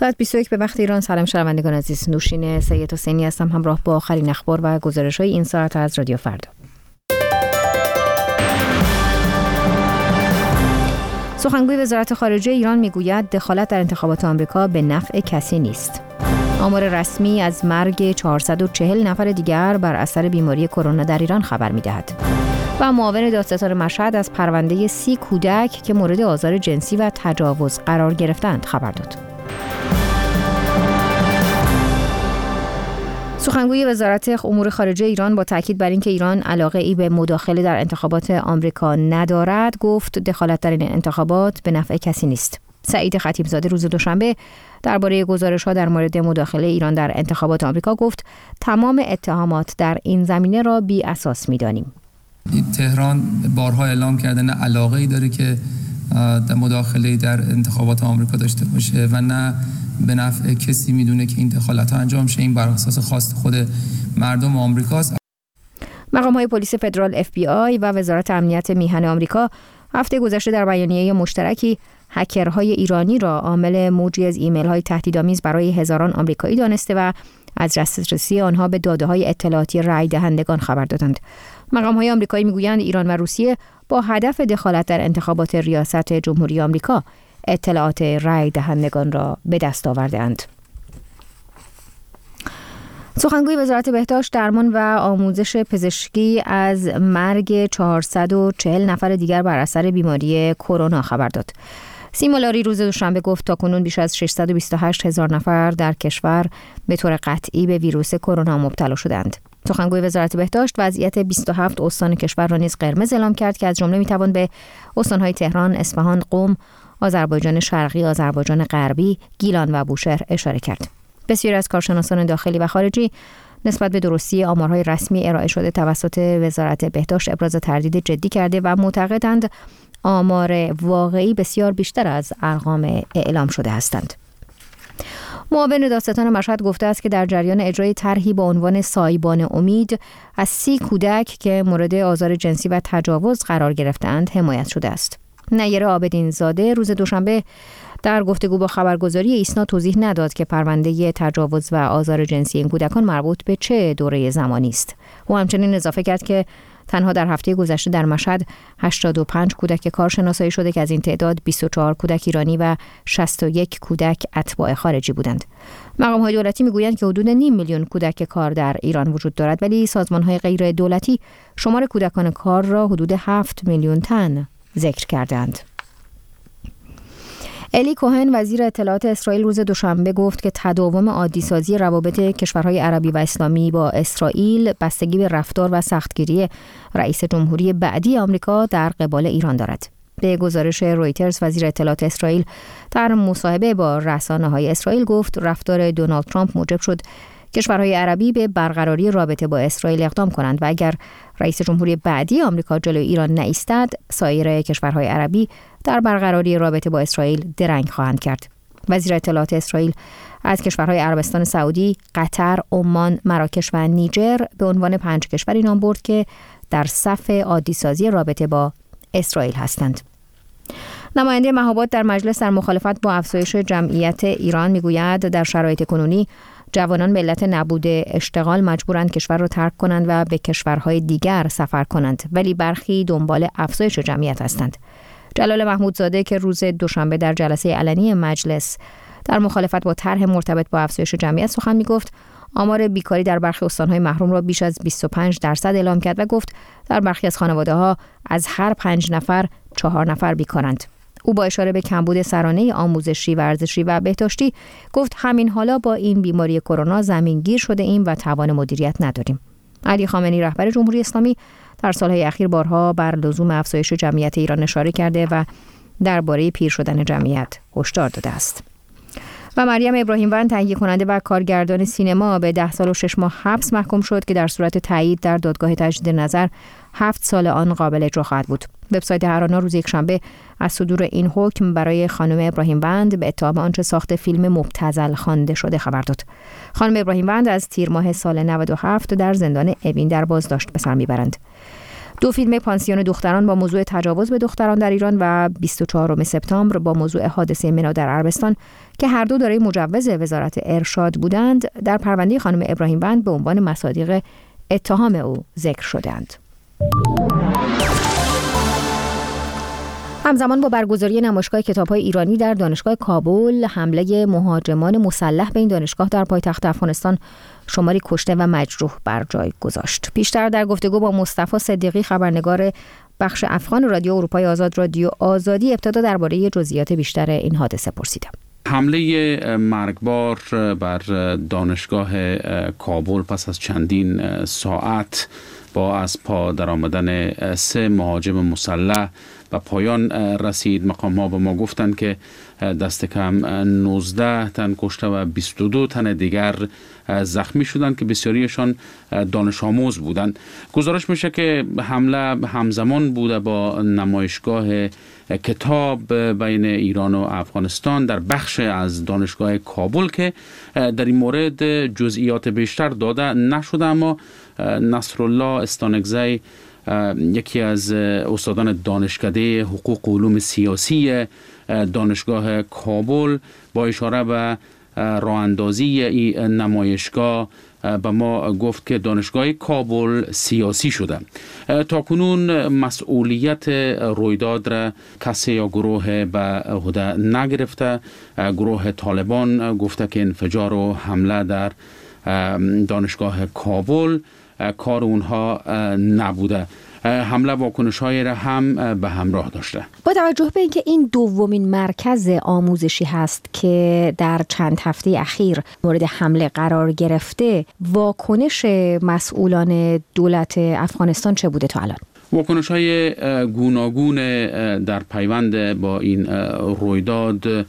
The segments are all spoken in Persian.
ساعت 21 به وقت ایران. سلام شنوندگان عزیز، نوشین سید حسینی هستم همراه با آخرین اخبار و گزارش‌های این ساعت از رادیو فردا. سخنگوی وزارت خارجه ایران میگوید دخالت در انتخابات آمریکا به نفع کسی نیست. آمار رسمی از مرگ 440 نفر دیگر بر اثر بیماری کرونا در ایران خبر می‌دهد. و معاون دادستان مشهد از پرونده 30 کودک که مورد آزار جنسی و تجاوز قرار گرفتند خبر داد. سخنگوی وزارت امور خارجه ایران با تاکید بر اینکه ایران علاقه‌ای به مداخله در انتخابات آمریکا ندارد، گفت دخالت در این انتخابات به نفع کسی نیست. سعید خطیبزاده روز دوشنبه درباره گزارش‌ها در مورد مداخله ایران در انتخابات آمریکا گفت تمام اتهامات در این زمینه را بی اساس می‌دانیم. تهران بارها اعلام کرده نه علاقه‌ای داره که مداخله در انتخابات آمریکا داشته باشه و نه به نفع کسی میدونه که این دخالت‌ها انجام شه. این بر اساس خواست خود مردم آمریکاست. مقام‌های پلیس فدرال FBI و وزارت امنیت میهن آمریکا هفته گذشته در بیانیه مشترکی هکرهای ایرانی را عامل موجی از ایمیل‌های تهدیدآمیز برای هزاران آمریکایی دانسته و از دسترسی آنها به داده‌های اطلاعاتی رای دهندگان خبر دادند. مقام‌های آمریکایی میگویند ایران و روسیه با هدف دخالت در انتخابات ریاست جمهوری آمریکا اطلاعات رای دهندگان را به دست آورده‌اند. سخنگوی وزارت بهداشت، درمان و آموزش پزشکی از مرگ 440 نفر دیگر بر اثر بیماری کرونا خبر داد. سیما لاری روز دوشنبه گفت تاکنون بیش از 628,000 نفر در کشور به طور قطعی به ویروس کرونا مبتلا شدند. سخنگوی وزارت بهداشت وضعیت 27 استان کشور را نیز قرمز اعلام کرد که از جمله میتوان به استان‌های تهران، اصفهان، قم، آذربایجان شرقی، آذربایجان غربی، گیلان و بوشهر اشاره کرد. بسیاری از کارشناسان داخلی و خارجی نسبت به درستی آمارهای رسمی ارائه شده توسط وزارت بهداشت ابراز تردید جدی کرده و معتقدند آمار واقعی بسیار بیشتر از ارقام اعلام شده هستند. معاون دادستان مشهد گفته است که در جریان اجرای طرحی با عنوان سایبان امید از 30 کودک که مورد آزار جنسی و تجاوز قرار گرفتند حمایت شده است. نیره عابدین زاده روز دوشنبه در گفتگو با خبرگزاری ایسنا توضیح نداد که پرونده تجاوز و آزار جنسی این کودکان مربوط به چه دوره زمانی است. او همچنین اضافه کرد که تنها در هفته گذشته در مشهد 85 کودک کار شناسایی شده که از این تعداد 24 کودک ایرانی و 61 کودک اتباع خارجی بودند. مقام‌های دولتی میگویند که حدود 500,000 کودک کار در ایران وجود دارد، ولی سازمان‌های غیر دولتی شمار کودکان کار را حدود 7 میلیون تن ذکر کردند. الی کوهن وزیر اطلاعات اسرائیل روز دوشنبه گفت که تداوم عادی‌سازی روابط کشورهای عربی و اسلامی با اسرائیل بستگی به رفتار و سختگیری رئیس جمهوری بعدی آمریکا در قبال ایران دارد. به گزارش رویترز وزیر اطلاعات اسرائیل در مصاحبه با رسانه‌های اسرائیل گفت رفتار دونالد ترامپ موجب شد کشورهای عربی به برقراری رابطه با اسرائیل اقدام کنند و اگر رئیس جمهوری بعدی آمریکا جلوی ایران نایستد، سایر کشورهای عربی در برقراری رابطه با اسرائیل درنگ خواهند کرد. وزیر اطلاعات اسرائیل از کشورهای عربستان سعودی، قطر، عمان، مراکش و نیجر به عنوان 5 کشوری نام برد که در صف عادی‌سازی رابطه با اسرائیل هستند. نماینده مهاباد در مجلس در مخالفت با افزایش جمعیت ایران میگوید در شرایط کنونی جوانان به علت نبود اشتغال مجبورند کشور را ترک کنند و به کشورهای دیگر سفر کنند، ولی برخی دنبال افزایش جمعیت هستند. جلال محمودزاده که روز دوشنبه در جلسه علنی مجلس در مخالفت با طرح مرتبط با افزایش جمعیت سخن میگفت، آمار بیکاری در برخی استان‌های محروم را بیش از 25% اعلام کرد و گفت در برخی از خانواده‌ها از هر 5 نفر 4 نفر بیکارند. او با اشاره به کمبود سرانه آموزشی، ورزشی و بهداشتی گفت همین حالا با این بیماری کرونا زمینگیر شده ایم و توان مدیریت نداریم. علی خامنه‌ای رهبر جمهوری اسلامی در سالهای اخیر بارها بر لزوم افزایش جمعیت ایران اشاره کرده و درباره پیر شدن جمعیت هشدار داده است. و مریم ابراهیموند تهیه کننده و کارگردان سینما به 10 سال و 6 ماه حبس محکوم شد که در صورت تایید در دادگاه تجدید نظر 7 سال آن قابل اجرا خواهد بود. وبسایت هرانا روز یکشنبه از صدور این حکم برای خانم ابراهیموند به اتهام آنچه ساخت فیلم مبتذل خوانده شده خبر داد. خانم ابراهیموند از تیر ماه سال 97 در زندان اوین در بازداشت به سر میبرند. 2 فیلم پانسیون دختران با موضوع تجاوز به دختران در ایران و 24 سپتامبر با موضوع حادثه منا در عربستان که هر دو دارای مجوز وزارت ارشاد بودند، در پرونده خانم ابراهیم وند به عنوان مصادیق اتهام او ذکر شدند. همزمان با برگزاری نمایشگاه کتاب‌های ایرانی در دانشگاه کابل، حمله مهاجمان مسلح به این دانشگاه در پایتخت افغانستان شماری کشته و مجروح بر جای گذاشت. پیشتر در گفتگو با مصطفی صدیقی، خبرنگار بخش افغان رادیو اروپای آزاد رادیو آزادی، ابتدا درباره جزئیات بیشتر این حادثه پرسیدم. حمله مرگبار بر دانشگاه کابل پس از چندین ساعت با از پا در آمدن 3 مهاجم مسلح و پایان رسید. مقام‌ها به ما گفتند که دست کم 19 تن کشته و 22 تن دیگر زخمی شدند که بسیاریشان دانش آموز بودند. گزارش میشه که حمله همزمان بوده با نمایشگاه کتاب بین ایران و افغانستان در بخش از دانشگاه کابل که در این مورد جزئیات بیشتر داده نشده، اما نصرالله استانکزی، یکی از استادان دانشکده حقوق و علوم سیاسی دانشگاه کابل، با اشاره به راه اندازی این نمایشگاه به ما گفت که دانشگاه کابل سیاسی شده. تاکنون مسئولیت رویداد را کسی یا گروه به عهده نگرفته. گروه طالبان گفته که انفجار و حمله در دانشگاه کابل کار اونها نبوده. حمله واکنش‌هایی را هم به همراه داشته. با توجه به اینکه این دومین مرکز آموزشی هست که در چند هفته اخیر مورد حمله قرار گرفته، واکنش مسئولان دولت افغانستان چه بوده تا الان؟ واکنش‌های گوناگون در پیوند با این رویداد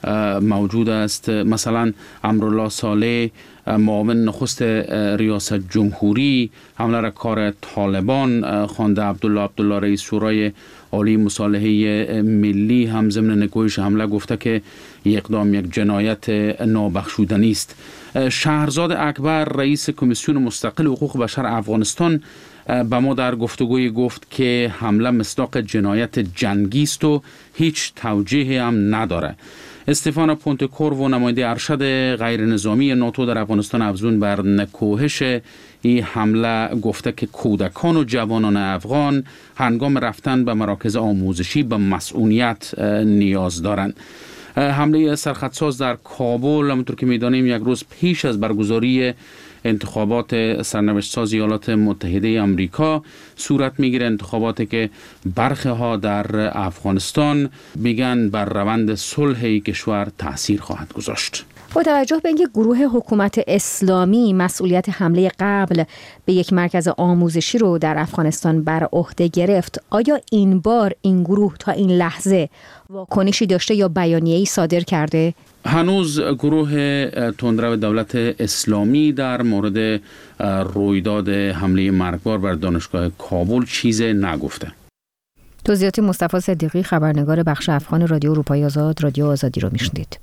موجود است. مثلا امرالله صالح، معاون نخست ریاست جمهوری، حمله را کار طالبان خوانده. عبدالله رئیس شورای عالی مصالحه ملی هم ضمن نگویش حمله گفته که اقدام یک جنایت نابخشودنی است. شهرزاد اکبر، رئیس کمیسیون مستقل حقوق بشر افغانستان، به ما در گفتگوی گفت که حمله مصداق جنایت جنگی است و هیچ توجیهی هم نداره. استفان پونتکورو، نماینده ارشد غیر نظامی ناتو در افغانستان، افزون بر نکوهش این حمله گفته که کودکان و جوانان افغان هنگام رفتن به مراکز آموزشی به مسئولیت نیاز دارند. حمله سرخطساز در کابل، همونطور که می‌دانیم یک روز پیش از برگزاری انتخابات سرنوشت ساز ایالات متحده آمریکا صورت میگیره. انتخاباتی که برخی ها در افغانستان میگن بر روند صلح کشور تأثیر خواهد گذاشت. با توجه به اینکه گروه حکومت اسلامی مسئولیت حمله قبل به یک مرکز آموزشی رو در افغانستان بر عهده گرفت، آیا این بار این گروه تا این لحظه واکنشی داشته یا بیانیه‌ای صادر کرده؟ هنوز گروه تندرو دولت اسلامی در مورد رویداد حمله مرگبار بر دانشگاه کابل چیز نگفته. توضیحات مصطفی صدیقی، خبرنگار بخش افغان رادیو اروپای آزاد رادیو آزادی رو میشنید.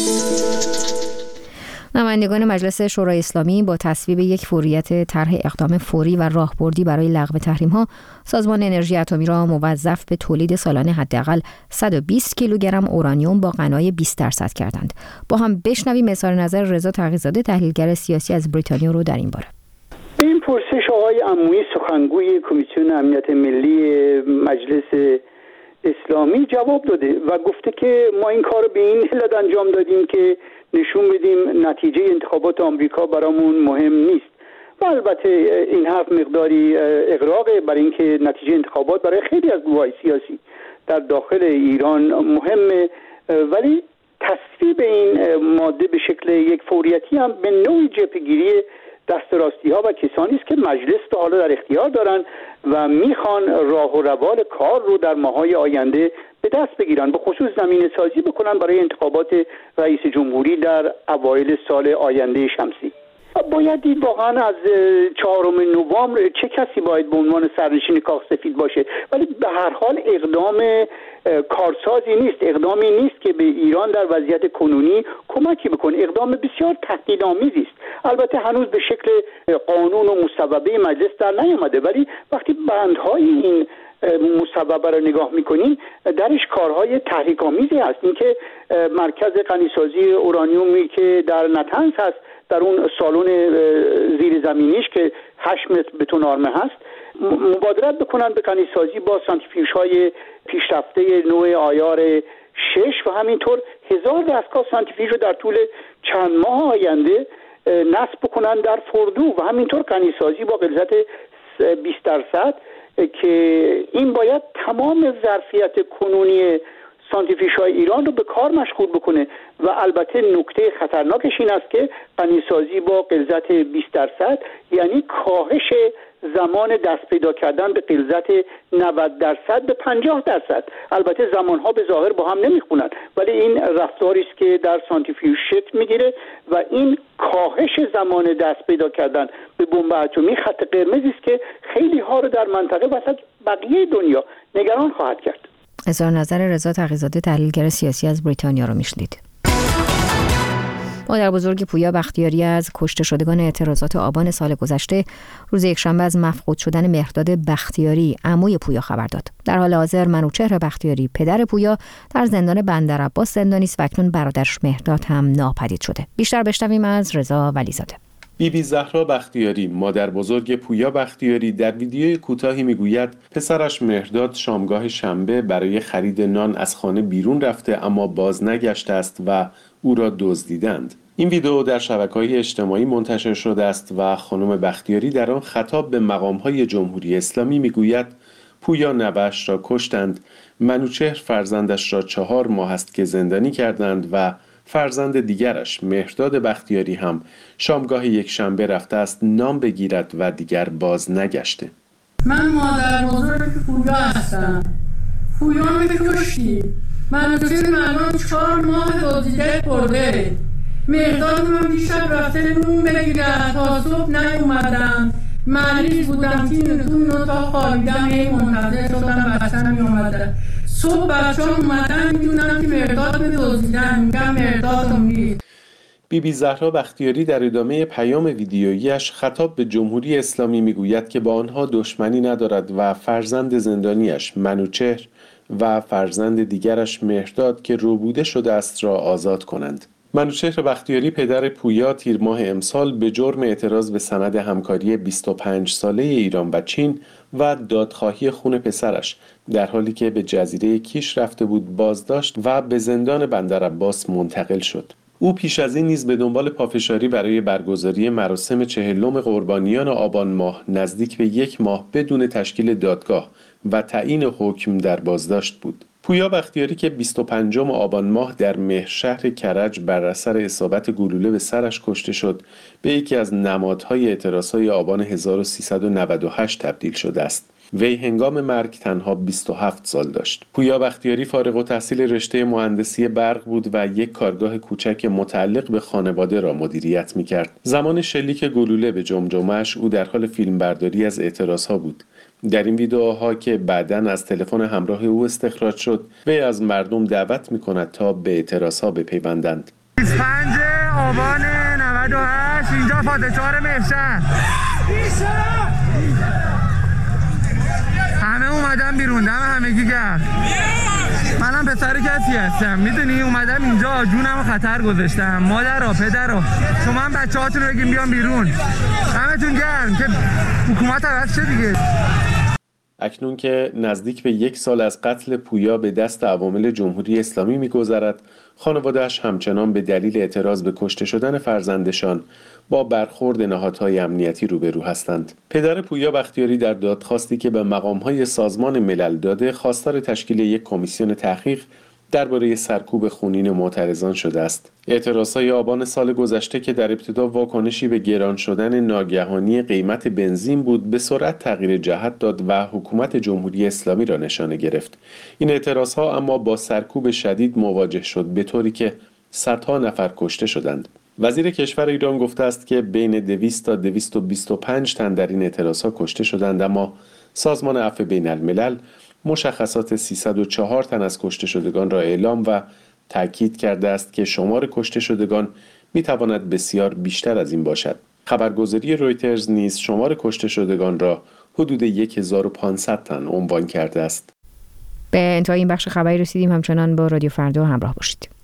نمایندگان مجلس شورای اسلامی با تصویب یک فوریت طرح اقدام فوری و راهبردی برای لغو تحریم‌ها، سازمان انرژی اتمی را موظف به تولید سالانه حداقل 120 کیلوگرم اورانیوم با غنای 20% کردند. با هم بشنویم اظهار نظر رضا تقی‌زاده، تحلیلگر سیاسی از بریتانیا رو در این باره. این پرسش آقای عمویی، سخنگوی کمیسیون امنیت ملی مجلس اسلامی، جواب داده و گفته که ما این کار به این علت انجام دادیم که نشون بدیم نتیجه انتخابات آمریکا برامون مهم نیست. و البته این حرف مقداری اغراقه برای اینکه نتیجه انتخابات برای خیلی از گروه‌های سیاسی در داخل ایران مهمه، ولی تصویب این ماده به شکل یک فوریتی هم به نوعی جبهه‌گیری دست راستی ها و کسانی است که مجلس تا حالا در اختیار دارن و میخوان راه و روال کار رو در ماهای آینده به دست بگیرن، به خصوص زمینه سازی بکنن برای انتخابات رئیس جمهوری در اوایل سال آینده شمسی. باید دید واقعا از 4 نوامبر چه کسی باید به عنوان سرنشین کاخ سفید باشه، ولی به هر حال اقدام کارسازی نیست، اقدامی نیست که به ایران در وضعیت کنونی کمکی بکنه، اقدام بسیار تهدیدآمیزی است. البته هنوز به شکل قانون و مصوبه مجلس در نیامده، ولی وقتی بندهای این مصوبه رو نگاه میکنیم درش کارهای تحریک‌آمیزی هست. اینکه مرکز غنیسازی اورانیومی که در نتنز هست، در اون سالن زیرزمینیش که 8 متر بتون آرمه هست، مبادرت بکنن به غنیسازی با سانتریفیوژهای پیشرفته نوع آیار 6 و همینطور 1000 دستگاه سانتریفیوژ رو در طول چند ماه آینده نصب بکنن در فردو و همینطور غنیسازی با غلظت 20% که این باید تمام ظرفیت کنونی سانتریفیوژهای ایران رو به کار مشغول بکنه و البته نکته خطرناکش این است که غنیسازی با غلظت 20% یعنی کاهش زمان دست پیدا کردن به غلظت 90% به 50%. البته زمانها به ظاهر با هم نمیخونن، ولی این رفتاری است که در سانتریفیوژ شکل میگیره و این کاهش زمان دست پیدا کردن به بمب اتمی خط قرمزی است که خیلی ها رو در منطقه و بقیه دنیا نگران خواهد کرد. اظهار نظر رضا تقی‌زاده، تحلیلگر سیاسی از بریتانیا رو میشنید. مادر بزرگ پویا بختیاری از کشته شدگان اعتراضات آبان سال گذشته روز یکشنبه از مفقود شدن مهرداد بختیاری عموی پویا خبر داد. در حال حاضر منوچهر بختیاری پدر پویا در زندان بندرعباس زندانی است و اکنون برادرش مهرداد هم ناپدید شده. بیشتر بشنویم از رضا ولیزاده. بیبی زهرا بختیاری، مادر بزرگ پویا بختیاری، در ویدیوی کوتاهی میگوید پسرش مهرداد شامگاه شنبه برای خرید نان از خانه بیرون رفته اما باز نگشته است و او را دزدیدند. این ویدیو در شبکه‌های اجتماعی منتشر شده است و خانم بختیاری در آن خطاب به مقام‌های جمهوری اسلامی میگوید پویا نوه‌اش را کشتند، منوچهر فرزندش را 4 ماه است که زندانی کردند و فرزند دیگرش مهرداد بختیاری هم شامگاه یکشنبه رفته است نام بگیرد و دیگر باز نگشته. من مادر بزرگ پویا هستم. پویا رو کشتی. منوچهر من 4 ماه دزدیده برده. مهرداد من دیشب رفته نون بگیرد تا صبح نیومدم. مریض بودم تون اتاق خوابیدم، منتظر شدم بچه‌م میومدن. صبح بچه‌ها اومدن میدونم که مهرداد دزدیدن، میگم مهرداد امید. بیبی زهرا بختیاری در ادامه پیام ویدیویی‌اش خطاب به جمهوری اسلامی میگوید که با آنها دشمنی ندارد و فرزند زندانیش منوچهر و فرزند دیگرش مهرداد که ربوده شده است را آزاد کنند. منوچهر بختیاری پدر پویا تیر ماه امسال به جرم اعتراض به سند همکاری 25 ساله ایران و چین و دادخواهی خون پسرش در حالی که به جزیره کیش رفته بود بازداشت و به زندان بندرعباس منتقل شد. او پیش از این نیز به دنبال پافشاری برای برگزاری مراسم 40 قربانیان آبان ماه نزدیک به 1 ماه بدون تشکیل دادگاه و تعیین حکم در بازداشت بود. پویا بختیاری که 25 آبان ماه در مهرشهر کرج بر اثر اصابت گلوله به سرش کشته شد، به یکی از نمادهای اعتراضهای آبان 1398 تبدیل شده است. وی هنگام مرگ تنها 27 سال داشت. پویا بختیاری فارغ التحصیل رشته مهندسی برق بود و یک کارگاه کوچک متعلق به خانواده را مدیریت می‌کرد. زمان شلیک گلوله به جمجمه‌اش او در حال فیلمبرداری از اعتراضها بود. در این ویدئوها که بعداً از تلفن همراه او استخراج شد، وی از مردم دعوت می‌کند تا به اعتراضها بپیوندند. 25 آبان 98 اینجا فاتح‌چهار مهرشهر همه اومدم بیرون، دم همگی گرم. منم پسر کسی هستم، میدونی اومدم اینجا جونم خطر گذاشتم. مادرها پدرها شما هم بچه‌هاتون رو بگیم بیان بیرون. همتون گرم که حکومت عوض شه دیگه. اکنون که نزدیک به 1 سال از قتل پویا به دست عوامل جمهوری اسلامی می‌گذرد، خانواده‌اش همچنان به دلیل اعتراض به کشته شدن فرزندشان با برخورد نهادهای امنیتی روبرو هستند. پدر پویا بختیاری در دادخواستی که به مقام‌های سازمان ملل داده، خواستار تشکیل یک کمیسیون تحقیق درباره سرکوب خونین معترضان شده است. اعتراضهای آبان سال گذشته که در ابتدا واکنشی به گران شدن ناگهانی قیمت بنزین بود، به سرعت تغییر جهت داد و حکومت جمهوری اسلامی را نشانه گرفت. این اعتراضها اما با سرکوب شدید مواجه شد، به طوری که صدها نفر کشته شدند. وزیر کشور ایران گفته است که بین 200 تا 225 تن در این اعتراض‌ها کشته شدند، اما سازمان عفو بین الملل مشخصات 304 تن از کشته شدگان را اعلام و تأکید کرده است که شمار کشته شدگان می‌تواند بسیار بیشتر از این باشد. خبرگزاری رویترز نیز شمار کشته شدگان را حدود 1500 تن عنوان کرده است. به انتهای این بخش خبری رسیدیم. همچنان با رادیو فردا همراه باشید.